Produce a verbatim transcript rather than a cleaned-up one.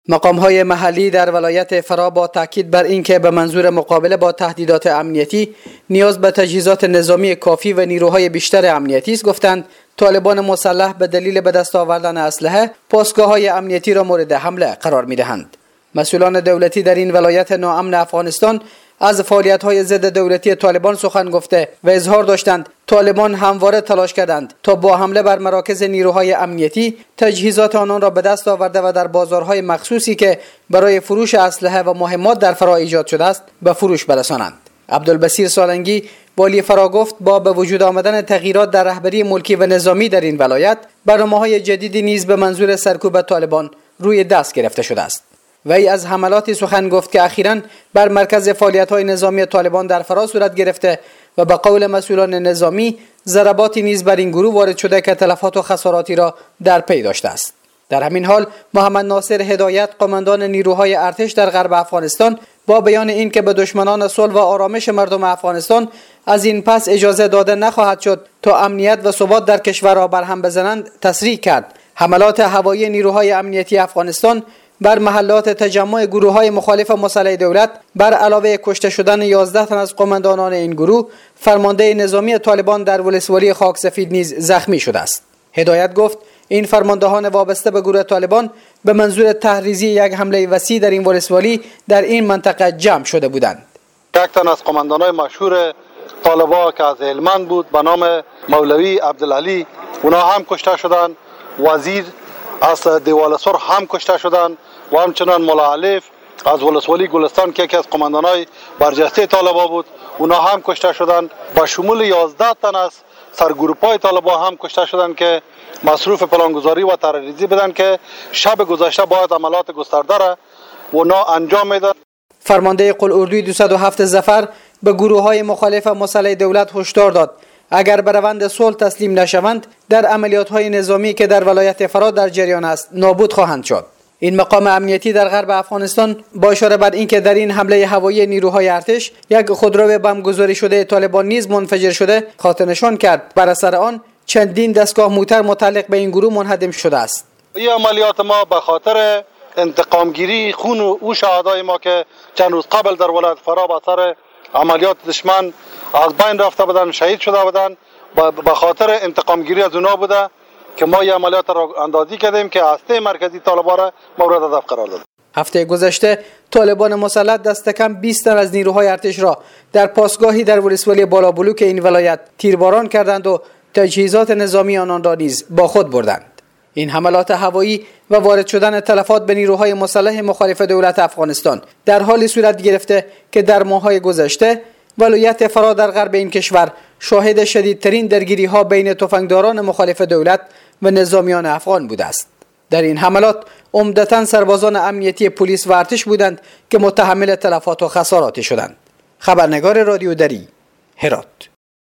مقام‌های محلی در ولایت فرا با تاکید بر اینکه به منظور مقابله با تهدیدات امنیتی نیاز به تجهیزات نظامی کافی و نیروهای بیشتر امنیتی است، گفتند طالبان مسلح به دلیل به دست آوردن اسلحه پاسگاه‌های امنیتی را مورد حمله قرار می‌دهند. مسئولان دولتی در این ولایت ناامن افغانستان از فعالیت‌های ضد دولتی طالبان سخن گفته و اظهار داشتند طالبان همواره تلاش کردند تا با حمله بر مراکز نیروهای امنیتی تجهیزات آنان را به دست آورده و در بازارهای مخصوصی که برای فروش اسلحه و مهمات در فرا ایجاد شده است به فروش برسانند. عبدالبصیر سالنگی والی فرا گفت با به وجود آمدن تغییرات در رهبری ملکی و نظامی در این ولایت برنامه‌های جدیدی نیز به منظور سرکوب طالبان روی دست گرفته شده است. وی از حملاتی سخن گفت که اخیراً بر مرکز فعالیت‌های نظامی طالبان در فرا صورت گرفته و به قول مسئولان نظامی ضرباتی نیز بر این گروه وارد شده که تلفات و خساراتی را در پی داشته است. در همین حال محمد ناصر هدایت قماندان نیروهای ارتش در غرب افغانستان با بیان اینکه به دشمنان صلح و آرامش مردم افغانستان از این پس اجازه داده نخواهد شد تا امنیت و ثبات در کشور را برهم بزنند تصریح کرد حملات هوایی نیروهای امنیتی افغانستان بر محلات تجمع گروه‌های مخالف مسلح دولت بر علاوه کشته شدن یازده تن از قماندانان این گروه، فرمانده نظامی طالبان در ولسوالی خاک سفید نیز زخمی شده است. هدایت گفت این فرماندهان وابسته به گروه طالبان به منظور تحریزی یک حمله وسیع در این ولسوالی در این منطقه جمع شده بودند. یک تن از قماندانان مشهور طالبان که از هلمند بود به نام مولوی عبدالعلی، اونا هم کشته شدند. وزیر از دیوالسور هم کشته شدند و همچنان مولا علیف از ولسوالی گلستان که یکی از قماندانای برجسته طالبان بود، اونا هم کشته شدند. با شمول یازده تن از سرگروپای طالبان هم کشته شدند که مصروف پلانگذاری و طرحریزی بدن که شب گذشته باید عملیات گسترده را اونا انجام میدن. فرمانده قل اردوی دویست و هفت ظفر به گروه‌های مخالف مسلح دولت هشدار داد اگر به روند صلح تسلیم نشوند در عملیات‌های نظامی که در ولایت فرا در جریان است نابود خواهند شد. این مقام امنیتی در غرب افغانستان با اشاره بر اینکه در این حمله هوایی نیروهای ارتش یک خودرو بمبگذاری شده طالبان نیز منفجر شده خاطر نشان کرد بر اثر آن چندین دستگاه موتر متعلق به این گروه منهدم شده است. این عملیات ما به خاطر انتقامگیری خون او شهدای ما که چند روز قبل در ولایت فرا به اثر عملیات دشمن از بین رفته بودن، شهید شده بودن، به خاطر انتقامگیری از اونا بوده که ما این عملیات را اندازی کردیم که هسته مرکزی طالبان را مورد هدف قرار دادیم. هفته گذشته طالبان مسلح دست کم بیست تن از نیروهای ارتش را در پاسگاهی در ولسوالی بالابلوک این ولایت تیرباران کردند و تجهیزات نظامی آنان را نیز با خود بردند. این حملات هوایی و وارد شدن تلفات به نیروهای مسلح مخالف دولت افغانستان در حالی صورت گرفته که در ماه‌های گذشته ولایت فرا در غرب این کشور شاهد شدیدترین درگیری‌ها بین تفنگداران مخالف دولت و نظامیان افغان بوده است. در این حملات عمدتاً سربازان امنیتی پلیس و ارتش بودند که متحمل تلفات و خساراتی شدند. خبرنگار رادیو دری، هرات.